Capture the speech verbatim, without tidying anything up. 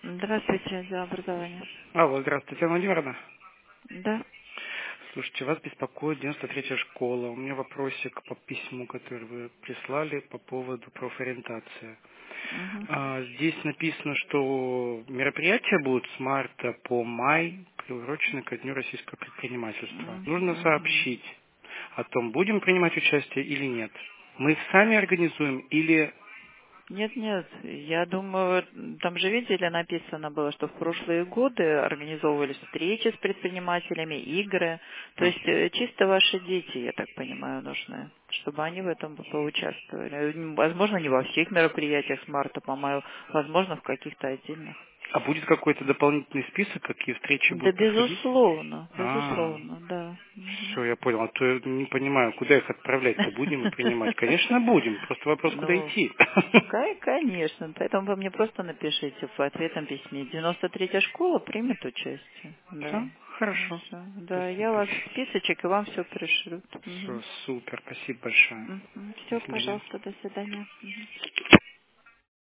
Здравствуйте, отдел образования. Алло, здравствуйте, Татьяна Владимировна. Да. Слушайте, вас беспокоит девяносто третья школа. У меня вопросик по письму, который вы прислали по поводу профориентации. Мгм. А, здесь написано, что мероприятия будут с марта по май, приурочены ко Дню российского предпринимательства. М, Нужно мгм. сообщить о том, будем принимать участие или нет. Мы их сами организуем или... Нет, нет, я думаю, там же видели, написано было, что в прошлые годы организовывались встречи с предпринимателями, игры. То есть Мгм. э, чисто ваши дети, я так понимаю, нужны, чтобы они в этом поучаствовали. Э, Возможно, не во всех мероприятиях с марта по маю, возможно, в каких-то отдельных. А будет какой-то дополнительный список, какие встречи Да, будут проходить? безусловно, А, безусловно, да. Мгм. все, я понял. А то я не понимаю, куда их отправлять-то будем и принимать. Конечно, будем. Просто вопрос, куда Ну, идти. Ка- конечно. Поэтому вы мне просто напишите в ответном письме. девяносто третья школа примет участие. Да. Все, хорошо. Хорошо. Да, Спасибо я вас в большое. списочек и вам все пришлют. Все, Угу. супер. Спасибо большое. До Все, свидания. пожалуйста, до свидания. Мгм.